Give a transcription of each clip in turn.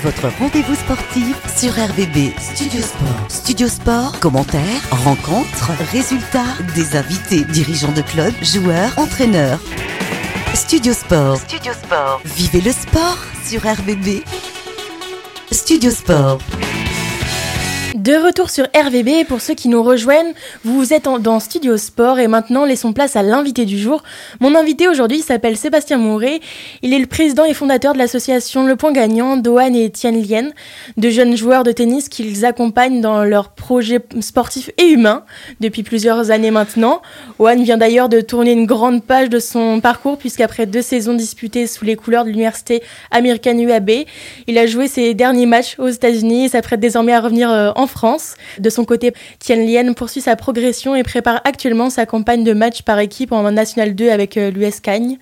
votre rendez-vous sportif sur RVB Studio Sport. Studio Sport, commentaires, rencontres, résultats, des invités, dirigeants de clubs, joueurs, entraîneurs. Studio Sport. Studio Sport. Vivez le sport sur RVB Studio Sport. De retour sur RVB, pour ceux qui nous rejoignent, vous êtes dans Studio Sport et maintenant laissons place à l'invité du jour. Mon invité aujourd'hui s'appelle Sébastien Mouret. Il est le président et fondateur de l'association Le Point Gagnant d'Ohan et Tian Lien, de jeunes joueurs de tennis qu'ils accompagnent dans leurs projets sportifs et humains depuis plusieurs années maintenant. Ohan vient d'ailleurs de tourner une grande page de son parcours puisqu'après 2 saisons disputées sous les couleurs de l'université américaine UAB, il a joué ses derniers matchs aux États-Unis et s'apprête désormais à revenir en France. De son côté, Tian Lien poursuit sa progression et prépare actuellement sa campagne de match par équipe en National 2 avec l'US Cagnes.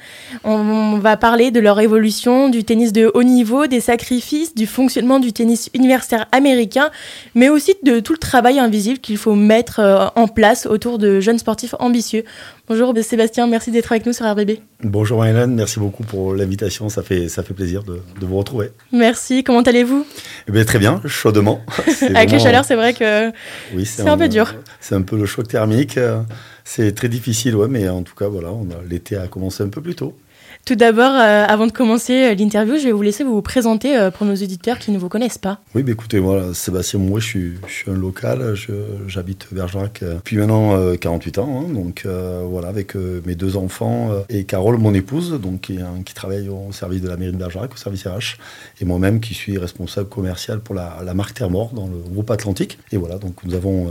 On va parler de leur évolution, du tennis de haut niveau, des sacrifices, du fonctionnement du tennis universitaire américain, mais aussi de tout le travail invisible qu'il faut mettre en place autour de jeunes sportifs ambitieux. Bonjour Sébastien, merci d'être avec nous sur RVB. Bonjour Maëlène, merci beaucoup pour l'invitation, ça fait plaisir de vous retrouver. Merci, comment allez-vous ? Eh bien, très bien, chaudement. Avec les chaleurs, c'est vrai que oui, c'est un peu dur. C'est un peu le choc thermique, c'est très difficile, ouais, mais en tout cas, voilà, l'été a commencé un peu plus tôt. Tout d'abord, avant de commencer l'interview, je vais vous laisser vous présenter pour nos auditeurs qui ne vous connaissent pas. Oui, écoutez, moi, Sébastien Mouret, je suis un local, j'habite Bergerac depuis maintenant 48 ans, hein, donc voilà, avec mes 2 enfants et Carole, mon épouse, donc qui travaille au service de la mairie de Bergerac, au service RH, et moi-même qui suis responsable commercial pour la marque Terre-Mort dans le groupe Atlantique. Et voilà, donc nous avons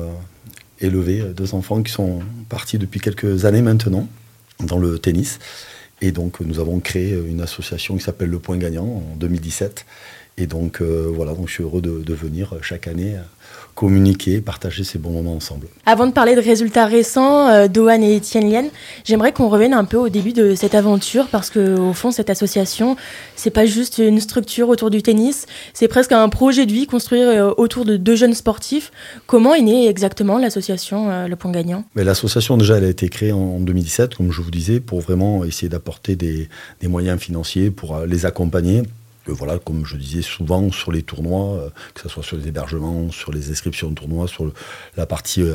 élevé 2 enfants qui sont partis depuis quelques années maintenant dans le tennis. Et donc, nous avons créé une association qui s'appelle Le Point Gagnant en 2017. Et donc, voilà, donc je suis heureux de venir chaque année communiquer, partager ces bons moments ensemble. Avant de parler de résultats récents d'Ohan et Tian Lien, j'aimerais qu'on revienne un peu au début de cette aventure parce qu'au fond, cette association, c'est pas juste une structure autour du tennis, c'est presque un projet de vie construit autour de 2 jeunes sportifs. Comment est née exactement l'association Le Point Gagnant ? Mais l'association, déjà, elle a été créée en 2017, comme je vous disais, pour vraiment essayer d'apporter des moyens financiers pour les accompagner. Voilà, comme je disais souvent sur les tournois, que ce soit sur les hébergements, sur les inscriptions de tournois, sur la partie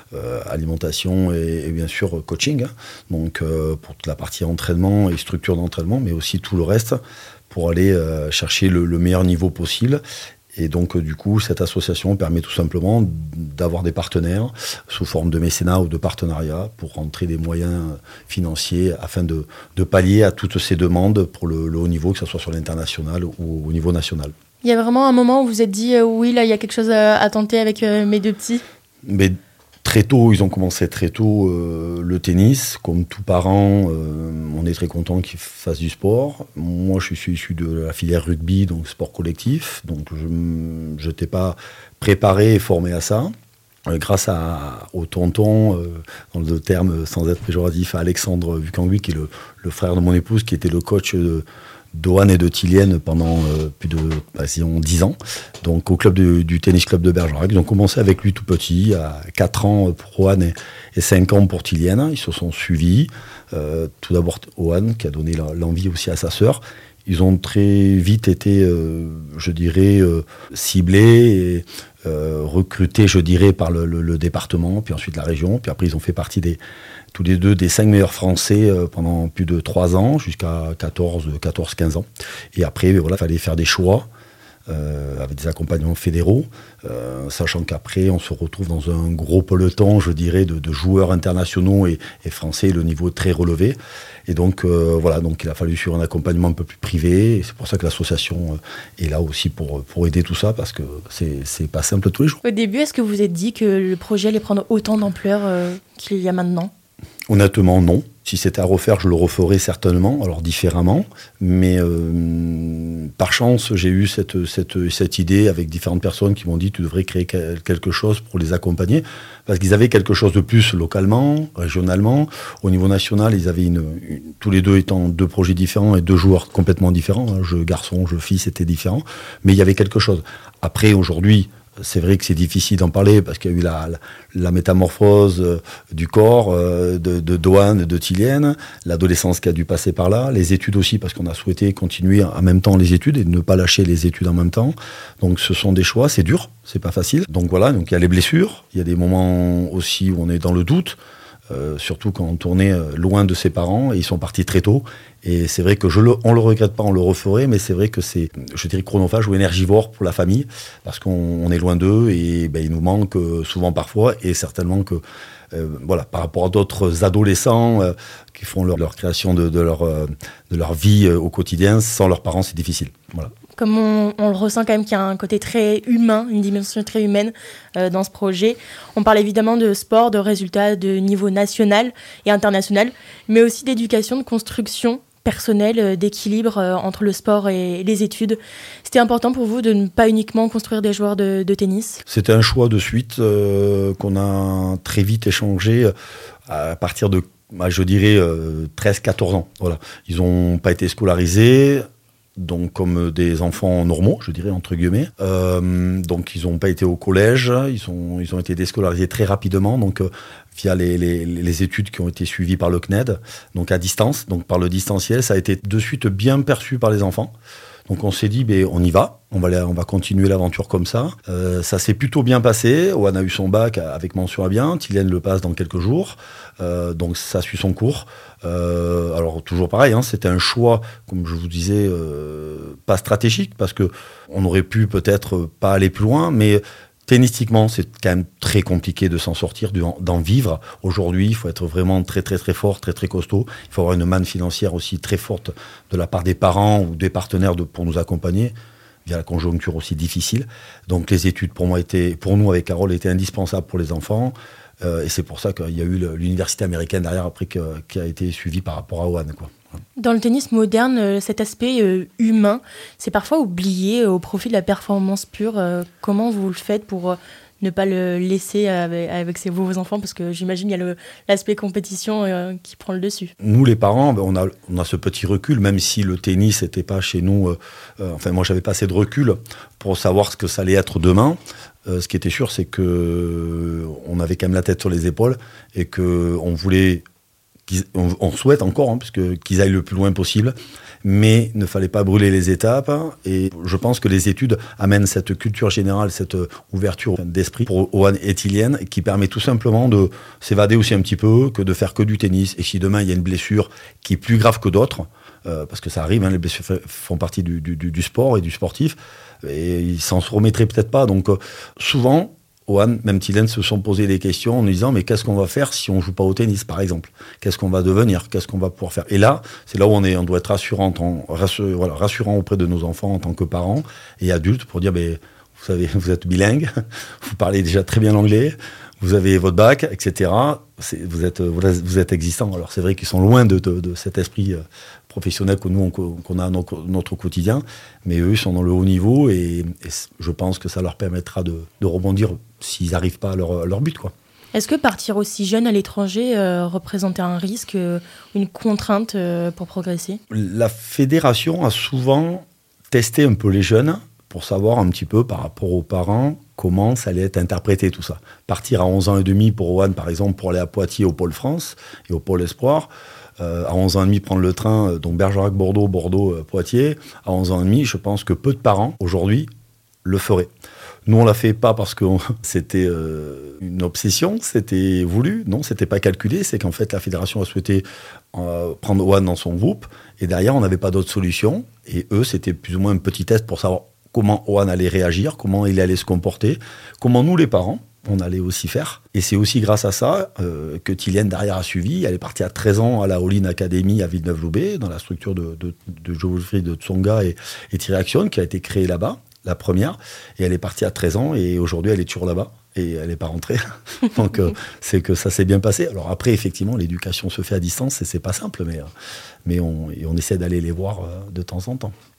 alimentation et bien sûr coaching, hein. Donc pour toute la partie entraînement et structure d'entraînement, mais aussi tout le reste pour aller chercher le meilleur niveau possible. Et donc, du coup, cette association permet tout simplement d'avoir des partenaires sous forme de mécénat ou de partenariat pour rentrer des moyens financiers afin de pallier à toutes ces demandes pour le haut niveau, que ce soit sur l'international ou au niveau national. Il y a vraiment un moment où vous vous êtes dit oui, là, il y a quelque chose à tenter avec mes 2 petits. Mais très tôt, ils ont commencé très tôt le tennis. Comme tous parents, on est très content qu'ils fassent du sport. Moi, je suis issu de la filière rugby, donc sport collectif. Donc, je n'étais pas préparé et formé à ça. Grâce au tonton, dans le terme sans être péjoratif, à Alexandre Vucangui, qui est le frère de mon épouse, qui était le coach d'Ohan et de Tian pendant plus de 10 ans, donc au club du tennis club de Bergerac. Ils ont commencé avec lui tout petit, à 4 ans pour Ohan et 5 ans pour Tian. Ils se sont suivis. Tout d'abord Ohan, qui a donné l'envie aussi à sa sœur. Ils ont très vite été, je dirais, ciblés et recrutés, je dirais, par le département, puis ensuite la région. Puis après, ils ont fait partie tous les 2 des 5 meilleurs Français pendant plus de 3 ans, jusqu'à 14-15 ans. Et après, voilà, il fallait faire des choix avec des accompagnements fédéraux, sachant qu'après, on se retrouve dans un gros peloton, je dirais, de joueurs internationaux et français, le niveau très relevé. Et donc, voilà, donc il a fallu suivre un accompagnement un peu plus privé. Et c'est pour ça que l'association est là aussi pour aider tout ça, parce que c'est pas simple tous les jours. Au début, est-ce que vous vous êtes dit que le projet allait prendre autant d'ampleur qu'il y a maintenant ? Honnêtement, non. Si c'était à refaire, je le referais certainement, alors différemment. Mais par chance, j'ai eu cette idée avec différentes personnes qui m'ont dit « tu devrais créer quelque chose pour les accompagner ». Parce qu'ils avaient quelque chose de plus localement, régionalement. Au niveau national, ils avaient tous les 2 étant 2 projets différents et 2 joueurs complètement différents. Jeu garçon, jeu fille, c'était différent. Mais il y avait quelque chose. Après, aujourd'hui, c'est vrai que c'est difficile d'en parler parce qu'il y a eu la métamorphose du corps de Doane, de Tilienne, l'adolescence qui a dû passer par là, les études aussi parce qu'on a souhaité continuer en même temps les études et ne pas lâcher les études en même temps. Donc ce sont des choix, c'est dur, c'est pas facile. Donc voilà, donc il y a les blessures, il y a des moments aussi où on est dans le doute. Surtout quand on tournait loin de ses parents et ils sont partis très tôt. Et c'est vrai que on le regrette pas, on le referait, mais c'est vrai que c'est, je dirais, chronophage ou énergivore pour la famille parce qu'on est loin d'eux et il nous manque souvent parfois et certainement que voilà, par rapport à d'autres adolescents qui font leur création de leur vie au quotidien, sans leurs parents, c'est difficile. Voilà. Comme on le ressent quand même qu'il y a un côté très humain, une dimension très humaine dans ce projet. On parle évidemment de sport, de résultats de niveau national et international, mais aussi d'éducation, de construction personnelle, d'équilibre entre le sport et les études. C'était important pour vous de ne pas uniquement construire des joueurs de tennis ? C'était un choix de suite qu'on a très vite échangé à partir de, je dirais, 13-14 ans. Voilà. Ils n'ont pas été scolarisés. Donc comme des enfants normaux, je dirais entre guillemets. Donc ils n'ont pas été au collège, ils ont été déscolarisés très rapidement, donc via les études qui ont été suivies par le CNED, donc à distance, donc par le distanciel, ça a été de suite bien perçu par les enfants. Donc on s'est dit, on y va, on va continuer l'aventure comme ça. Ça s'est plutôt bien passé. Ohan a eu son bac avec mention à bien. Tilienne le passe dans quelques jours. Donc ça suit son cours. Alors toujours pareil, c'était un choix, comme je vous disais, pas stratégique parce que on aurait pu peut-être pas aller plus loin, mais tennistiquement, c'est quand même très compliqué de s'en sortir, d'en vivre. Aujourd'hui, il faut être vraiment très, très, très fort, très, très costaud. Il faut avoir une manne financière aussi très forte de la part des parents ou des partenaires pour nous accompagner, via la conjoncture aussi difficile. Donc, les études, pour nous, avec Carole, étaient indispensables pour les enfants. Et c'est pour ça qu'il y a eu l'université américaine derrière, après, qui a été suivie par rapport à Ohan, quoi. Dans le tennis moderne, cet aspect humain, c'est parfois oublié au profit de la performance pure. Comment vous le faites pour ne pas le laisser avec vos enfants ? Parce que j'imagine qu'il y a l'aspect compétition qui prend le dessus. Nous, les parents, on a ce petit recul, même si le tennis n'était pas chez nous. Moi, j'avais pas assez de recul pour savoir ce que ça allait être demain. Ce qui était sûr, c'est qu'on avait quand même la tête sur les épaules et qu'on voulait... On souhaite encore, qu'ils aillent le plus loin possible, mais il ne fallait pas brûler les étapes. Et je pense que les études amènent cette culture générale, cette ouverture d'esprit pour Ohan et Tilienne, qui permet tout simplement de s'évader aussi un petit peu, que de faire que du tennis. Et si demain il y a une blessure qui est plus grave que d'autres, parce que ça arrive, les blessures font partie du sport et du sportif, et ils s'en remettraient peut-être pas. Donc souvent, Ohan, même Tilienne, se sont posé des questions en nous disant mais qu'est-ce qu'on va faire si on ne joue pas au tennis, par exemple ? Qu'est-ce qu'on va devenir ? Qu'est-ce qu'on va pouvoir faire ? Et là, c'est là où on doit être rassurant auprès de nos enfants en tant que parents et adultes pour dire vous savez, vous êtes bilingue, vous parlez déjà très bien l'anglais, vous avez votre bac, etc. Vous êtes existants. Alors c'est vrai qu'ils sont loin de cet esprit professionnel que nous qu'on a dans notre quotidien, mais eux ils sont dans le haut niveau et je pense que ça leur permettra de rebondir s'ils n'arrivent pas à leur but, quoi. Est-ce que partir aussi jeune à l'étranger représentait un risque, une contrainte pour progresser ? La fédération a souvent testé un peu les jeunes pour savoir un petit peu par rapport aux parents comment ça allait être interprété tout ça. Partir à 11 ans et demi pour Ohan, par exemple, pour aller à Poitiers au Pôle France et au Pôle Espoir, à 11 ans et demi prendre le train, donc Bergerac-Bordeaux, Bordeaux-Poitiers, à 11 ans et demi, je pense que peu de parents, aujourd'hui, le feraient. Nous, on ne l'a fait pas parce que c'était une obsession, c'était voulu, non, c'était pas calculé, c'est qu'en fait, la fédération a souhaité prendre Ohan dans son groupe, et derrière, on n'avait pas d'autre solution, et eux, c'était plus ou moins un petit test pour savoir comment Ohan allait réagir, comment il allait se comporter, comment nous, les parents, on allait aussi faire. Et c'est aussi grâce à ça que Tilienne, derrière, a suivi. Elle est partie à 13 ans à la All-in Academy à Villeneuve-Loubet, dans la structure de Geoffrey de Tsonga et Thierry Action, qui a été créée là-bas, la première. Et elle est partie à 13 ans, et aujourd'hui, elle est toujours là-bas. Et elle n'est pas rentrée. Donc, c'est que ça s'est bien passé. Alors après, effectivement, l'éducation se fait à distance, et c'est pas simple, mais on essaie d'aller les voir de temps en temps.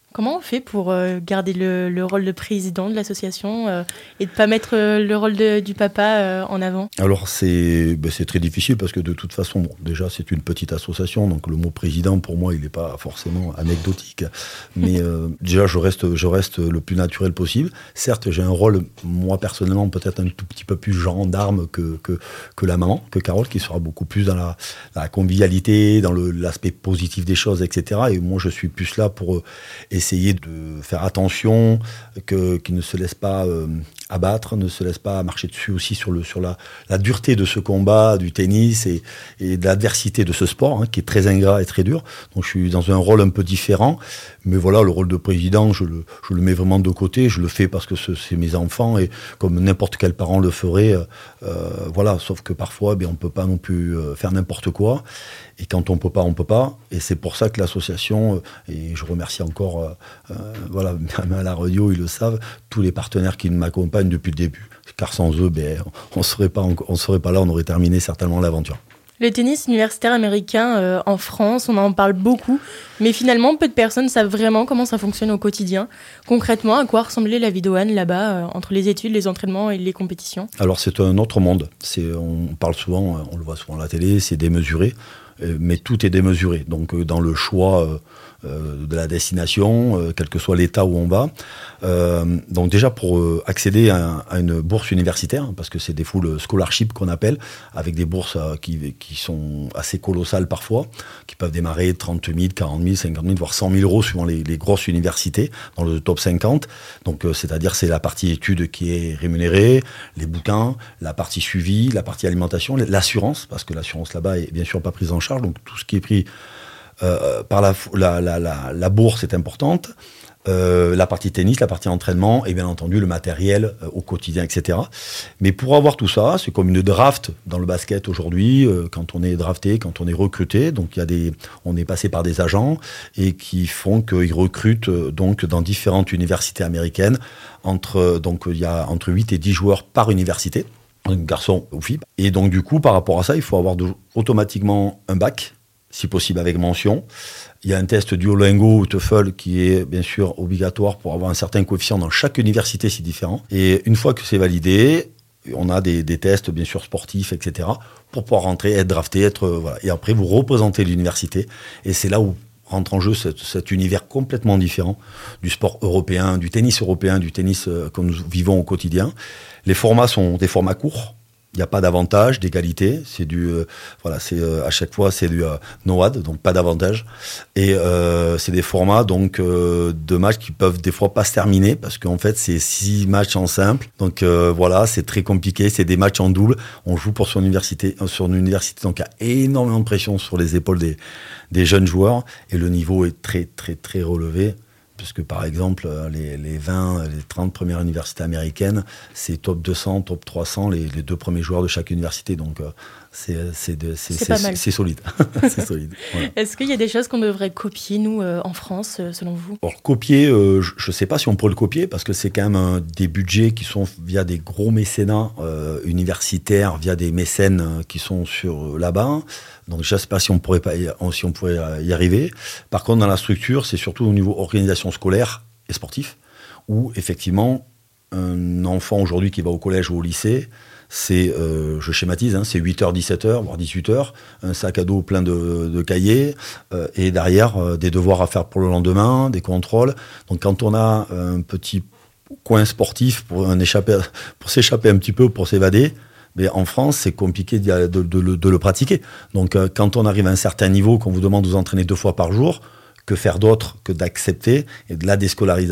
Comment on fait pour garder le rôle de président de l'association et de ne pas mettre le rôle du papa en avant ? Alors c'est très difficile parce que de toute façon, déjà c'est une petite association, donc le mot président pour moi il n'est pas forcément anecdotique. Mais déjà je reste le plus naturel possible. Certes j'ai un rôle, moi personnellement, peut-être un tout petit peu plus gendarme que la maman, que Carole, qui sera beaucoup plus dans la convivialité, dans l'aspect positif des choses, etc. Et moi je suis plus là pour essayer de faire attention, qu'il ne se laisse pas abattre, ne se laisse pas marcher dessus aussi sur la dureté de ce combat du tennis et de l'adversité de ce sport, qui est très ingrat et très dur. Donc je suis dans un rôle un peu différent, mais voilà, le rôle de président, je le mets vraiment de côté, je le fais parce que c'est mes enfants et comme n'importe quel parent le ferait, voilà, sauf que parfois on peut pas non plus faire n'importe quoi. Et quand on peut pas. Et c'est pour ça que l'association, et je remercie encore, voilà, même à la radio, ils le savent, tous les partenaires qui m'accompagnent depuis le début. Car sans eux, on serait pas là, on aurait terminé certainement l'aventure. Le tennis universitaire américain en France, on en parle beaucoup, mais finalement, peu de personnes savent vraiment comment ça fonctionne au quotidien. Concrètement, à quoi ressemblait la vie d'Ohan là-bas, entre les études, les entraînements et les compétitions ? Alors, c'est un autre monde. On parle souvent, on le voit souvent à la télé, c'est démesuré. Mais tout est démesuré. Donc dans le choix de la destination, quel que soit l'état où on va. Donc déjà pour accéder à une bourse universitaire, parce que c'est des full scholarship qu'on appelle, avec des bourses qui sont assez colossales parfois, qui peuvent démarrer de 30 000, 40 000, 50 000, voire 100 000 euros suivant les grosses universités, dans le top 50. Donc c'est-à-dire c'est la partie études qui est rémunérée, les bouquins, la partie suivi, la partie alimentation, l'assurance, parce que l'assurance là-bas est bien sûr pas prise en charge. Donc tout ce qui est pris par la bourse est importante, la partie tennis, la partie entraînement et bien entendu le matériel au quotidien, etc. Mais pour avoir tout ça, c'est comme une draft dans le basket aujourd'hui, quand on est drafté, quand on est recruté, donc on est passé par des agents et qui font qu'ils recrutent donc dans différentes universités américaines, il y a entre 8 et 10 joueurs par université, garçons ou filles. Et donc du coup, par rapport à ça, il faut avoir automatiquement un bac, si possible avec mention. Il y a un test Duolingo ou TOEFL qui est bien sûr obligatoire pour avoir un certain coefficient dans chaque université, c'est différent. Et une fois que c'est validé, on a des tests bien sûr sportifs, etc. pour pouvoir rentrer, être drafté, voilà. Et après vous représentez l'université. Et c'est là où rentre en jeu cet univers complètement différent du sport européen, du tennis que nous vivons au quotidien. Les formats sont des formats courts. Il n'y a pas d'avantage, d'égalité. C'est à chaque fois c'est du no-ad, donc pas d'avantage. Et c'est des formats donc de matchs qui peuvent des fois pas se terminer parce qu'en fait c'est 6 matchs en simple. Donc voilà, c'est très compliqué. C'est des matchs en double. On joue pour son université, donc il y a énormément de pression sur les épaules des jeunes joueurs et le niveau est très très très relevé. Puisque par exemple, les 20, les 30 premières universités américaines, c'est top 200, top 300, les 2 premiers joueurs de chaque université. Donc c'est solide. C'est solide. Voilà. Est-ce qu'il y a des choses qu'on devrait copier, nous, en France, selon vous ? Alors copier, je ne sais pas si on pourrait le copier, parce que c'est quand même des budgets qui sont via des gros mécénats universitaires, via des mécènes qui sont là-bas. Donc je ne sais pas si on pourrait y arriver. Par contre, dans la structure, c'est surtout au niveau organisation scolaire et sportif, où effectivement, un enfant aujourd'hui qui va au collège ou au lycée, c'est, je schématise, c'est 8h, 17h, voire 18h, un sac à dos plein de cahiers, et derrière, des devoirs à faire pour le lendemain, des contrôles. Donc quand on a un petit coin sportif pour s'échapper un petit peu, pour s'évader, mais en France, c'est compliqué de le pratiquer. Donc, quand on arrive à un certain niveau, qu'on vous demande de vous entraîner 2 fois par jour, que faire d'autre que d'accepter et de la déscolarisation ?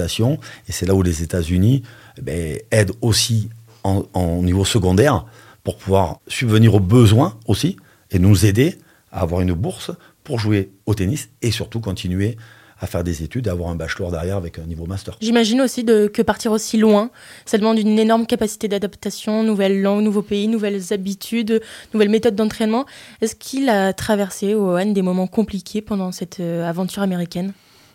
Et c'est là où les États-Unis aident aussi en niveau secondaire pour pouvoir subvenir aux besoins aussi et nous aider à avoir une bourse pour jouer au tennis et surtout continuer à faire des études et avoir un bachelor derrière avec un niveau master. J'imagine aussi que partir aussi loin, ça demande une énorme capacité d'adaptation, nouvelles langues, nouveaux pays, nouvelles habitudes, nouvelles méthodes d'entraînement. Est-ce qu'il a traversé, Ohan, des moments compliqués pendant cette aventure américaine ?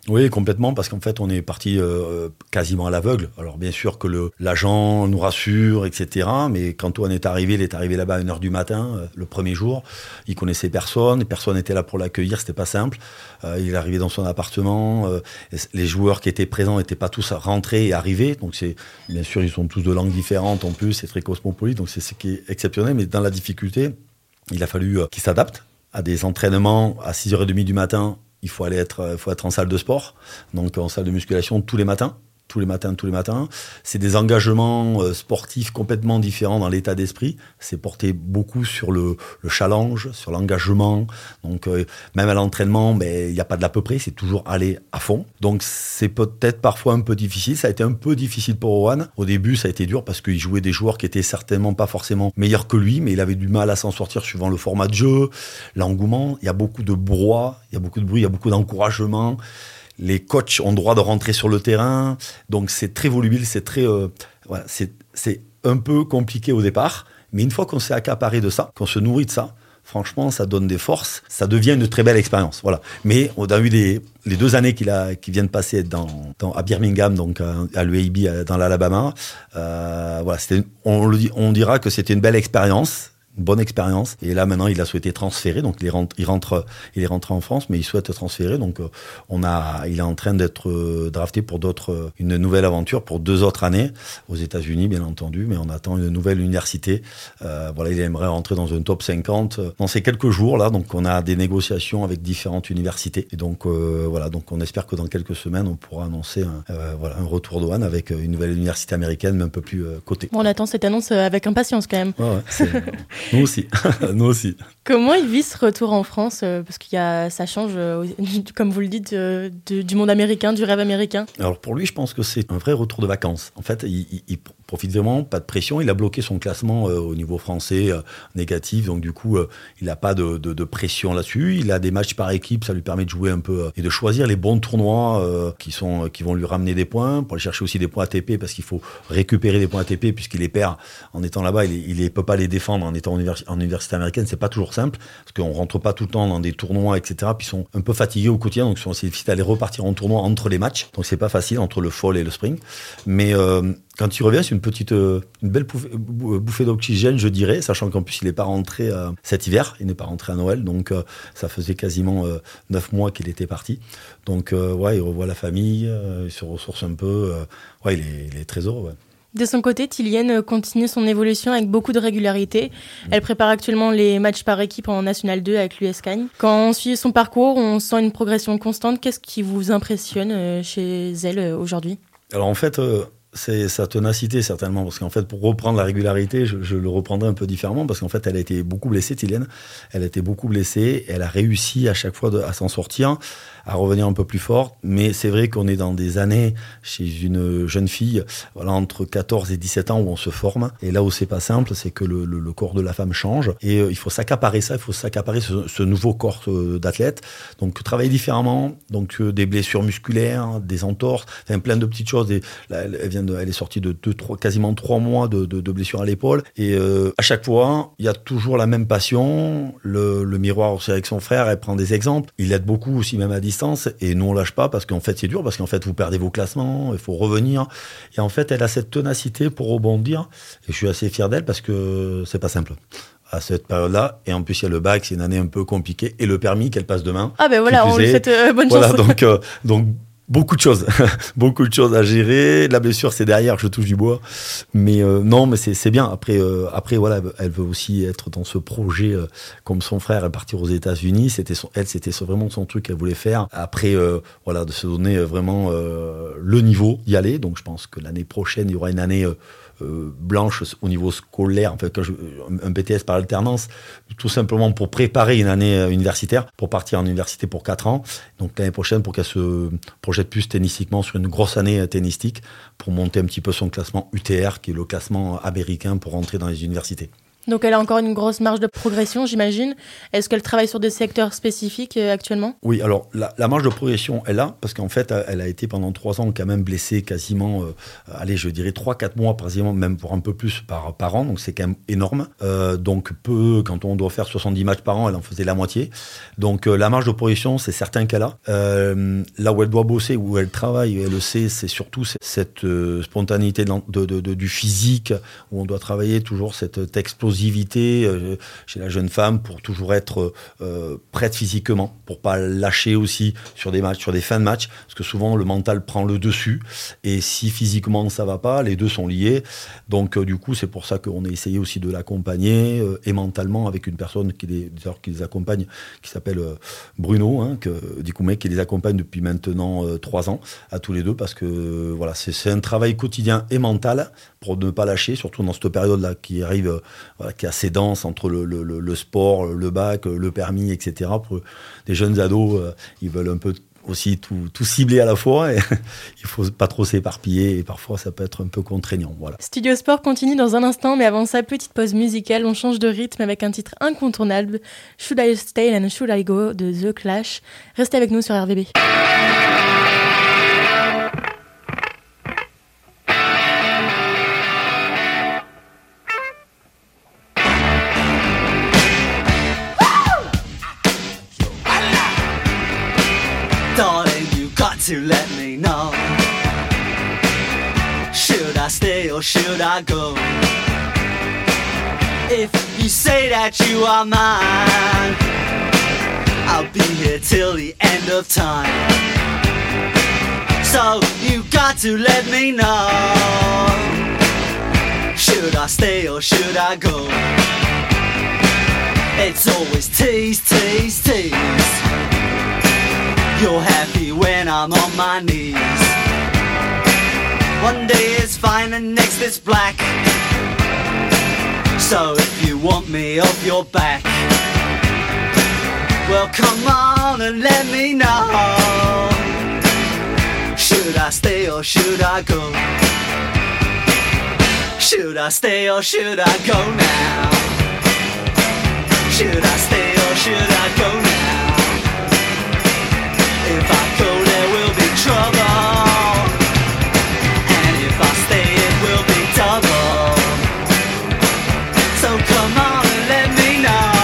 Oui, complètement, parce qu'en fait, on est parti quasiment à l'aveugle. Alors, bien sûr que l'agent nous rassure, etc. Mais quand Owen est arrivé, il est arrivé là-bas à 1h du matin, le premier jour. Il connaissait personne n'était là pour l'accueillir, c'était pas simple. Il est arrivé dans son appartement. Les joueurs qui étaient présents n'étaient pas tous rentrés et arrivés. Donc, bien sûr, ils sont tous de langues différentes en plus, c'est très cosmopolite, donc c'est ce qui est exceptionnel. Mais dans la difficulté, il a fallu qu'ils s'adaptent à des entraînements à 6h30 du matin. Il faut être en salle de sport, donc en salle de musculation tous les matins. C'est des engagements sportifs complètement différents dans l'état d'esprit. C'est porté beaucoup sur le challenge, sur l'engagement. Donc, même à l'entraînement, il n'y a pas de l'à peu près, c'est toujours aller à fond. Donc, c'est peut-être parfois un peu difficile. Ça a été un peu difficile pour Owen. Au début, ça a été dur parce qu'il jouait des joueurs qui étaient certainement pas forcément meilleurs que lui, mais il avait du mal à s'en sortir suivant le format de jeu, l'engouement. Il y a beaucoup de brouhaha, il y a beaucoup de bruit, il y a beaucoup d'encouragement. Les coachs ont le droit de rentrer sur le terrain, donc c'est très volubile, c'est un peu compliqué au départ, mais une fois qu'on s'est accaparé de ça, qu'on se nourrit de ça, franchement, ça donne des forces, ça devient une très belle expérience, voilà. Mais on a eu les 2 années qui viennent passer à Birmingham, donc à l'UAB dans l'Alabama, on dira que c'était une belle expérience. Une bonne expérience. Et là, maintenant, il a souhaité transférer. Donc, il est rentré en France, mais il souhaite transférer. Donc, il est en train d'être drafté pour une nouvelle aventure pour 2 autres années aux États-Unis, bien entendu. Mais on attend une nouvelle université. Il aimerait rentrer dans un top 50 dans ces quelques jours, là. Donc, on a des négociations avec différentes universités. Et donc, Donc, on espère que dans quelques semaines, on pourra annoncer un retour d'Owen avec une nouvelle université américaine, mais un peu plus cotée. Bon, on attend cette annonce avec impatience, quand même. Nous aussi. Comment il vit ce retour en France parce ça change, comme vous le dites, du monde américain, du rêve américain. Alors pour lui, je pense que c'est un vrai retour de vacances. En fait, il profite vraiment, pas de pression. Il a bloqué son classement au niveau français négatif, donc du coup, il n'a pas de pression là-dessus. Il a des matchs par équipe, ça lui permet de jouer un peu et de choisir les bons tournois qui vont lui ramener des points, pour aller chercher aussi des points ATP, parce qu'il faut récupérer des points ATP, puisqu'il les perd en étant là-bas. Il ne peut pas les défendre en étant en université américaine, c'est pas toujours simple, parce qu'on rentre pas tout le temps dans des tournois, etc. Puis ils sont un peu fatigués au quotidien, donc c'est difficile d'aller repartir en tournoi entre les matchs. Donc c'est pas facile entre le fall et le spring. Mais quand il revient, c'est une belle bouffée d'oxygène, je dirais, sachant qu'en plus il n'est pas rentré cet hiver, il n'est pas rentré à Noël, donc ça faisait quasiment 9 mois qu'il était parti. Donc il revoit la famille, il se ressource un peu. Il est très heureux. Ouais. De son côté, Tilienne continue son évolution avec beaucoup de régularité. Elle prépare actuellement les matchs par équipe en National 2 avec l'US Cagne. Quand on suit son parcours, on sent une progression constante. Qu'est-ce qui vous impressionne chez elle aujourd'hui ? Alors en fait, c'est sa ténacité certainement, parce qu'en fait, pour reprendre la régularité, je le reprendrai un peu différemment, parce qu'en fait, elle a été beaucoup blessée, Tilienne. Elle a été beaucoup blessée, elle a réussi à chaque fois à s'en sortir, à revenir un peu plus forte. Mais c'est vrai qu'on est dans des années chez une jeune fille, entre 14 et 17 ans, où on se forme. Et là où c'est pas simple, c'est que le corps de la femme change. Et il faut s'accaparer ça, il faut s'accaparer ce nouveau corps d'athlète. Donc travailler différemment, donc des blessures musculaires, des entorses, plein de petites choses. Elle est sortie de quasiment 3 mois de blessures à l'épaule. Et à chaque fois, il y a toujours la même passion. Le miroir aussi avec son frère, elle prend des exemples. Il aide beaucoup aussi, même à distance. Et nous, on lâche pas, parce qu'en fait, c'est dur, parce qu'en fait, vous perdez vos classements, il faut revenir. Et en fait, elle a cette ténacité pour rebondir. Et je suis assez fier d'elle, parce que c'est pas simple à cette période-là. Et en plus, il y a le bac, c'est une année un peu compliquée. Et le permis qu'elle passe demain. Ah ben voilà, on lui souhaite bonne chance. Donc beaucoup de choses à gérer. La blessure, c'est derrière, je touche du bois. Mais non, mais c'est bien. Après, elle veut aussi être dans ce projet comme son frère, et partir aux États-Unis. C'était vraiment son truc qu'elle voulait faire. Après, de se donner vraiment le niveau d'y aller. Donc, je pense que l'année prochaine, il y aura une année blanche au niveau scolaire, un BTS par alternance, tout simplement pour préparer une année universitaire, pour partir en université pour 4 ans. Donc l'année prochaine, pour qu'elle se projette plus tennistiquement sur une grosse année tennistique, pour monter un petit peu son classement UTR, qui est le classement américain pour rentrer dans les universités. Donc elle a encore une grosse marge de progression, j'imagine. Est-ce qu'elle travaille sur des secteurs spécifiques actuellement ? Oui, alors la marge de progression, elle a, parce qu'en fait, elle a été pendant 3 ans quand même blessée quasiment, je dirais 3-4 mois, quasiment, même pour un peu plus par an, donc c'est quand même énorme. Donc quand on doit faire 70 matchs par an, elle en faisait la moitié. Donc la marge de progression, c'est certain qu'elle a. Là où elle doit bosser, où elle travaille, elle le sait, c'est surtout cette spontanéité du physique, où on doit travailler toujours cette explosivité chez la jeune femme pour toujours être prête physiquement, pour pas lâcher aussi sur des matchs, sur des fins de match, parce que souvent le mental prend le dessus, et si physiquement ça va pas, les deux sont liés. Donc du coup, c'est pour ça qu'on a essayé aussi de l'accompagner et mentalement avec une personne qui les accompagne, qui s'appelle Bruno, qui les accompagne depuis maintenant 3 ans à tous les deux, parce que voilà, c'est un travail quotidien et mental pour ne pas lâcher, surtout dans cette période-là qui arrive, qui est assez dense entre le sport, le bac, le permis, etc. Pour des jeunes ados, ils veulent un peu aussi tout cibler à la fois, et il faut pas trop s'éparpiller, et parfois ça peut être un peu contraignant. Voilà. Studio Sport continue dans un instant, mais avant ça, petite pause musicale, on change de rythme avec un titre incontournable, Should I Stay and Should I Go de The Clash. Restez avec nous sur RVB. Darling, you got to let me know. Should I stay or should I go? If you say that you are mine, I'll be here till the end of time. So you got to let me know. Should I stay or should I go? It's always tease, tease, tease. You're happy when I'm on my knees. One day it's fine and next it's black. So if you want me off your back, well come on and let me know. Should I stay or should I go? Should I stay or should I go now? Should I stay or should I go now? If I go there will be trouble, and if I stay it will be double. So come on and let me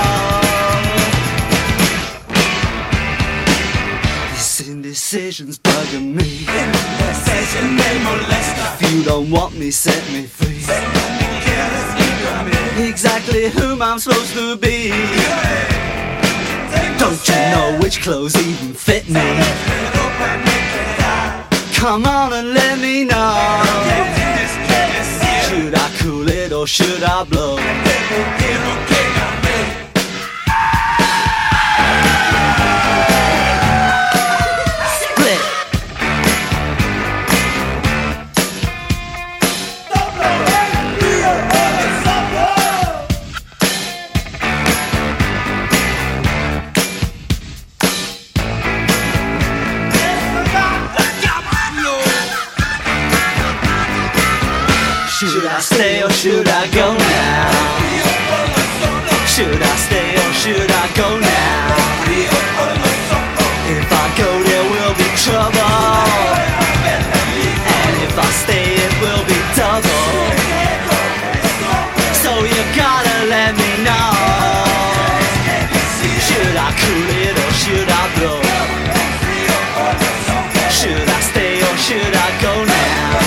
know. This indecision's bugging me. If you don't want me, set me free. Exactly whom I'm supposed to be. Don't you know which clothes even fit me? Come on and let me know. Should I cool it or should I blow? Split. Should I stay or should I go now? Should I stay or should I go now? If I go there will be trouble, and if I stay it will be double. So you gotta let me know. Should I cool it or should I blow? Should I stay or should I go now?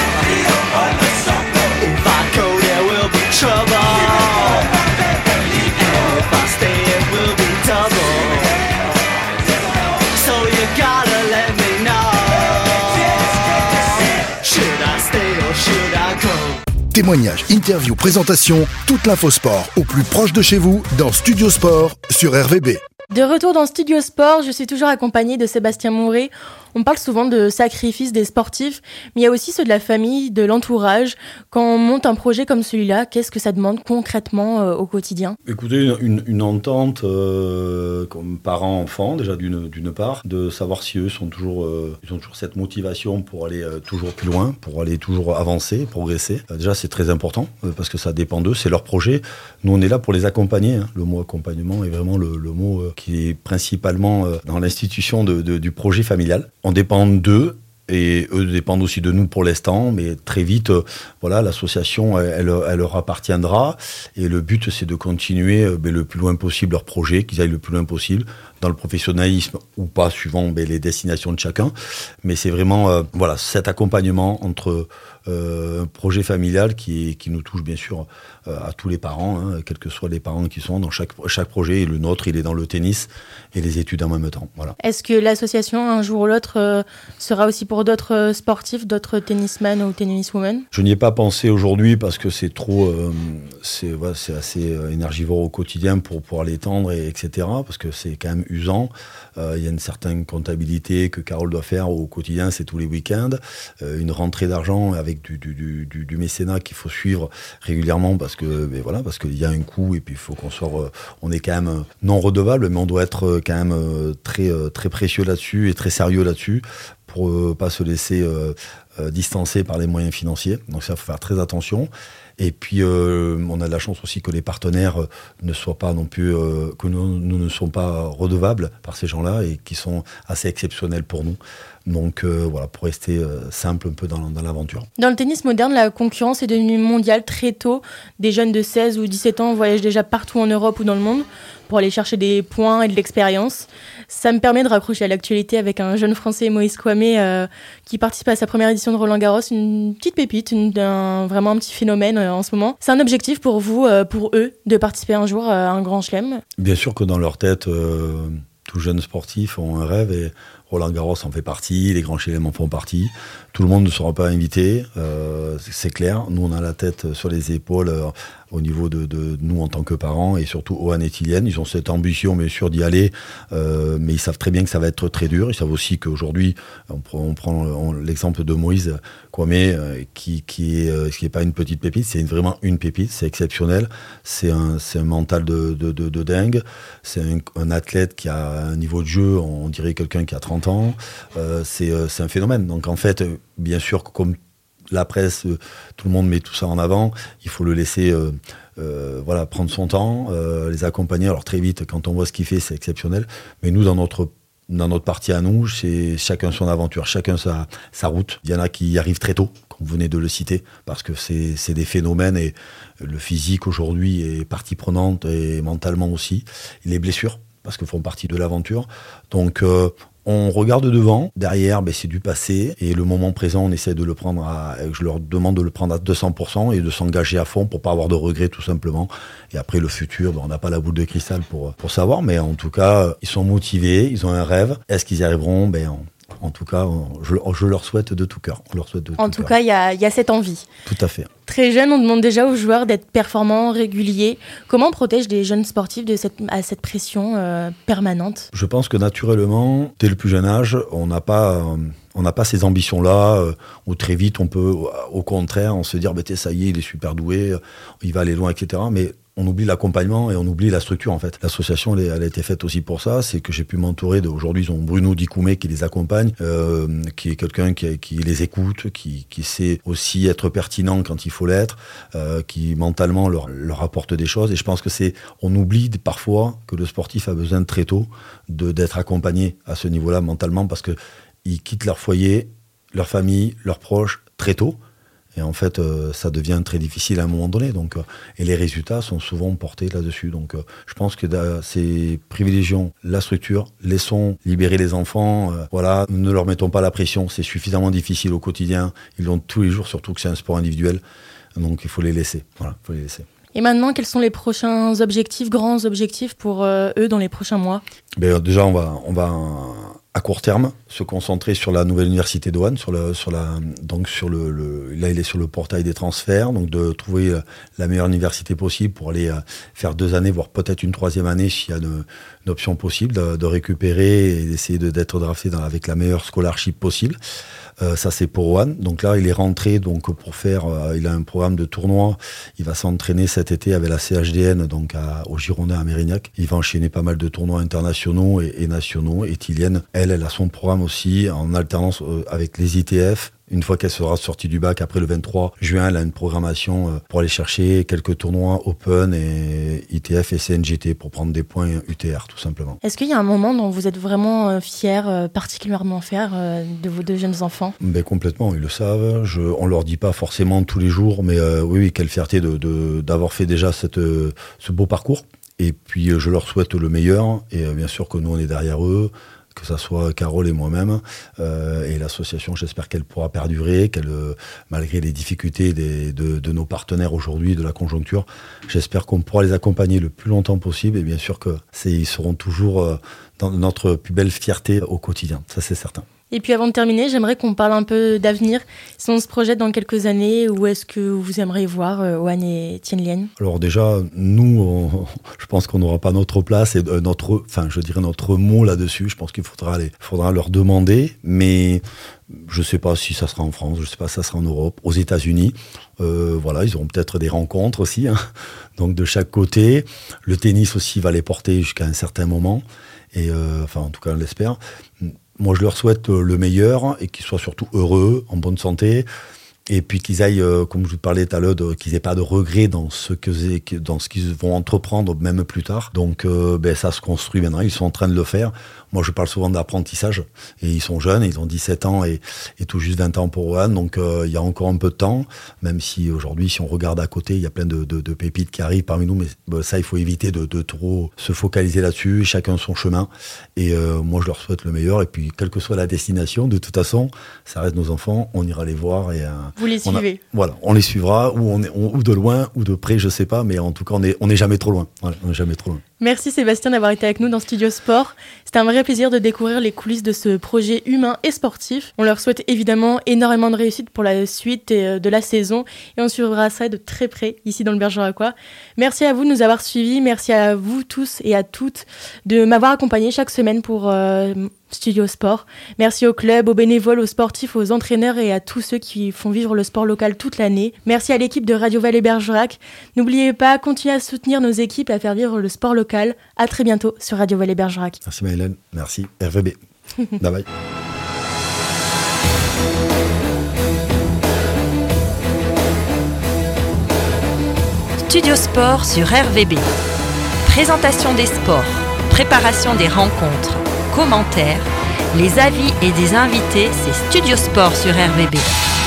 Trouble, and if I stay it will be double. So you gotta let me know. Should I stay or should I go? Témoignages, interviews, présentations, toute l'info sport au plus proche de chez vous dans Studio Sport sur RVB. De retour dans Studio Sport, je suis toujours accompagnée de Sébastien Mouret. On parle souvent de sacrifices des sportifs, mais il y a aussi ceux de la famille, de l'entourage. Quand on monte un projet comme celui-là, qu'est-ce que ça demande concrètement au quotidien ? Écoutez, une entente comme parents-enfants, déjà d'une part, de savoir si eux ils ont toujours cette motivation pour aller toujours plus loin, pour aller toujours avancer, progresser. Déjà, c'est très important parce que ça dépend d'eux, c'est leur projet. Nous, on est là pour les accompagner. Le mot accompagnement est vraiment le mot qui est principalement dans l'institution du projet familial. On dépend d'eux et eux dépendent aussi de nous pour l'instant, mais très vite, l'association, elle leur appartiendra. Et le but, c'est de continuer le plus loin possible leur projet, qu'ils aillent le plus loin possible dans le professionnalisme ou pas, suivant les destinations de chacun. Mais c'est vraiment cet accompagnement entre un projet familial qui nous touche bien sûr à tous les parents, quels que soient les parents qui sont dans chaque projet. Et le nôtre, il est dans le tennis et les études en même temps. Voilà. Est-ce que l'association, un jour ou l'autre, sera aussi pour d'autres sportifs, d'autres tennismen ou tenniswomen ? Je n'y ai pas pensé aujourd'hui parce que c'est trop, c'est assez énergivore au quotidien pour pouvoir l'étendre, etc. Parce que c'est quand même usant. Il y a une certaine comptabilité que Carole doit faire au quotidien, c'est tous les week-ends. Une rentrée d'argent avec du mécénat qu'il faut suivre régulièrement parce qu'il y a un coût et puis il faut qu'on soit, on est quand même non redevable, mais on doit être quand même très très précieux là-dessus et très sérieux là-dessus pour pas se laisser distancer par les moyens financiers. Donc ça, faut faire très attention. Et puis on a de la chance aussi que les partenaires ne soient pas non plus que nous ne sommes pas redevables par ces gens-là et qui sont assez exceptionnels pour nous. Donc pour rester simple un peu dans l'aventure. Dans le tennis moderne, la concurrence est devenue mondiale très tôt. Des jeunes de 16 ou 17 ans voyagent déjà partout en Europe ou dans le monde pour aller chercher des points et de l'expérience. Ça me permet de raccrocher à l'actualité avec un jeune Français, Moïse Kouamé, qui participe à sa première édition de Roland-Garros. Une petite pépite, vraiment un petit phénomène en ce moment. C'est un objectif pour vous, pour eux, de participer un jour à un grand chelem ? Bien sûr que dans leur tête, tous jeunes sportifs ont un rêve et Roland-Garros en fait partie, les grands chelems en font partie. Tout le monde ne sera pas invité, c'est clair. Nous, on a la tête sur les épaules au niveau de nous en tant que parents et surtout Ohan et Tilienne. Ils ont cette ambition, bien sûr, d'y aller, mais ils savent très bien que ça va être très dur. Ils savent aussi qu'aujourd'hui, on prend l'exemple de Moïse Kouamé, qui est pas une petite pépite, c'est vraiment une pépite, c'est exceptionnel. C'est un mental de dingue. C'est un athlète qui a un niveau de jeu, on dirait quelqu'un qui a 30 ans. C'est un phénomène. Donc en fait, bien sûr, comme la presse, tout le monde met tout ça en avant, il faut le laisser prendre son temps, les accompagner. Alors très vite, quand on voit ce qu'il fait, c'est exceptionnel. Mais nous, dans notre partie à nous, c'est chacun son aventure, chacun sa route. Il y en a qui y arrivent très tôt, comme vous venez de le citer, parce que c'est des phénomènes et le physique aujourd'hui est partie prenante et mentalement aussi. Les blessures, parce que font partie de l'aventure. Donc on regarde devant, derrière c'est du passé et le moment présent on essaie de le prendre je leur demande de le prendre à 200% et de s'engager à fond pour pas avoir de regrets tout simplement. Et après le futur, on n'a pas la boule de cristal pour savoir, mais en tout cas ils sont motivés, ils ont un rêve. Est-ce qu'ils y arriveront ? En tout cas, je leur souhaite de tout cœur. En tout cas, il y a cette envie. Tout à fait. Très jeune, on demande déjà aux joueurs d'être performants, réguliers. Comment on protège les jeunes sportifs à cette pression permanente ? Je pense que naturellement, dès le plus jeune âge, on n'a pas ces ambitions-là, où très vite on peut, au contraire, on se dire ça y est, il est super doué, il va aller loin, etc. Mais on oublie l'accompagnement et on oublie la structure en fait. L'association, elle a été faite aussi pour ça, c'est que j'ai pu m'entourer aujourd'hui, ils ont Bruno Dikoumé qui les accompagne, qui est quelqu'un qui les écoute, qui sait aussi être pertinent quand il faut l'être, qui mentalement leur apporte des choses. Et je pense que on oublie parfois que le sportif a besoin très tôt d'être accompagné à ce niveau-là mentalement, parce que ils quittent leur foyer, leur famille, leurs proches très tôt. Et en fait, ça devient très difficile à un moment donné. Donc, et les résultats sont souvent portés là-dessus. Donc, je pense que c'est privilégions la structure, laissons libérer les enfants. Ne leur mettons pas la pression. C'est suffisamment difficile au quotidien. Ils l'ont tous les jours, surtout que c'est un sport individuel. Donc, il faut les laisser. Voilà, il faut les laisser. Et maintenant, quels sont les prochains objectifs, grands objectifs pour eux dans les prochains mois ? Déjà, à court terme, se concentrer sur la nouvelle université de Roanne, là il est sur le portail des transferts, donc de trouver la meilleure université possible pour aller faire 2 années, voire peut-être une 3e année s'il y a une option possible, de récupérer et d'essayer d'être drafté avec la meilleure scholarship possible. Ça c'est pour Roanne. Donc là il est rentré donc pour faire, il a un programme de tournoi. Il va s'entraîner cet été avec la CHDN donc au Girondin à Mérignac. Il va enchaîner pas mal de tournois internationaux et nationaux. Et Tilienne, elle a son programme aussi en alternance avec les ITF. Une fois qu'elle sera sortie du bac, après le 23 juin, elle a une programmation pour aller chercher quelques tournois Open et ITF et CNGT pour prendre des points UTR, tout simplement. Est-ce qu'il y a un moment dont vous êtes vraiment fier, particulièrement fier de vos 2 jeunes enfants ? Complètement, ils le savent. On leur dit pas forcément tous les jours, mais oui, quelle fierté d'avoir fait déjà ce beau parcours. Et puis, je leur souhaite le meilleur. Et bien sûr que nous, on est derrière eux. Que ça soit Carole et moi-même, et l'association, j'espère qu'elle pourra perdurer, malgré les difficultés de nos partenaires aujourd'hui, de la conjoncture, j'espère qu'on pourra les accompagner le plus longtemps possible, et bien sûr qu'ils seront toujours dans notre plus belle fierté au quotidien, ça c'est certain. Et puis avant de terminer, j'aimerais qu'on parle un peu d'avenir. Si on se projette dans quelques années, où est-ce que vous aimeriez voir Roanne et Tien Lien ? Alors déjà, nous, je pense qu'on n'aura pas notre place et notre mot là-dessus. Je pense qu'il faudra leur demander, mais je ne sais pas si ça sera en France, je ne sais pas si ça sera en Europe, aux États-Unis. Ils auront peut-être des rencontres aussi, hein. Donc de chaque côté. Le tennis aussi va les porter jusqu'à un certain moment. Et en tout cas, on l'espère. Moi, je leur souhaite le meilleur et qu'ils soient surtout heureux, en bonne santé. Et puis qu'ils aillent, comme je vous parlais tout à l'heure, qu'ils n'aient pas de regrets dans ce qu'ils vont entreprendre, même plus tard. Donc ça se construit maintenant, ils sont en train de le faire. Moi, je parle souvent d'apprentissage, et ils sont jeunes, ils ont 17 ans et tout juste 20 ans pour Roanne, donc il y a encore un peu de temps, même si aujourd'hui, si on regarde à côté, il y a plein de pépites qui arrivent parmi nous, mais ça, il faut éviter de trop se focaliser là-dessus, chacun son chemin, et moi, je leur souhaite le meilleur, et puis, quelle que soit la destination, de toute façon, ça reste nos enfants, on ira les voir, et vous les suivez. On les suivra, ou de loin, ou de près, je sais pas, mais en tout cas, on n'est jamais trop loin. Voilà, on n'est jamais trop loin. Merci Sébastien d'avoir été avec nous dans Studio Sport. C'était un vrai plaisir de découvrir les coulisses de ce projet humain et sportif. On leur souhaite évidemment énormément de réussite pour la suite de la saison et on suivra ça de très près ici dans le Bergeracois. Merci à vous de nous avoir suivis, merci à vous tous et à toutes de m'avoir accompagné chaque semaine pour Studio Sport. Merci au club, aux bénévoles, aux sportifs, aux entraîneurs et à tous ceux qui font vivre le sport local toute l'année. Merci à l'équipe de Radio Vallée Bergerac. N'oubliez pas, continuez à soutenir nos équipes et à faire vivre le sport local. À très bientôt sur Radio Vallée Bergerac. Merci Maëlène, merci RVB. Bye bye. Studio Sport sur RVB. Présentation des sports, préparation des rencontres, commentaires, les avis et des invités, c'est Studio Sport sur RVB.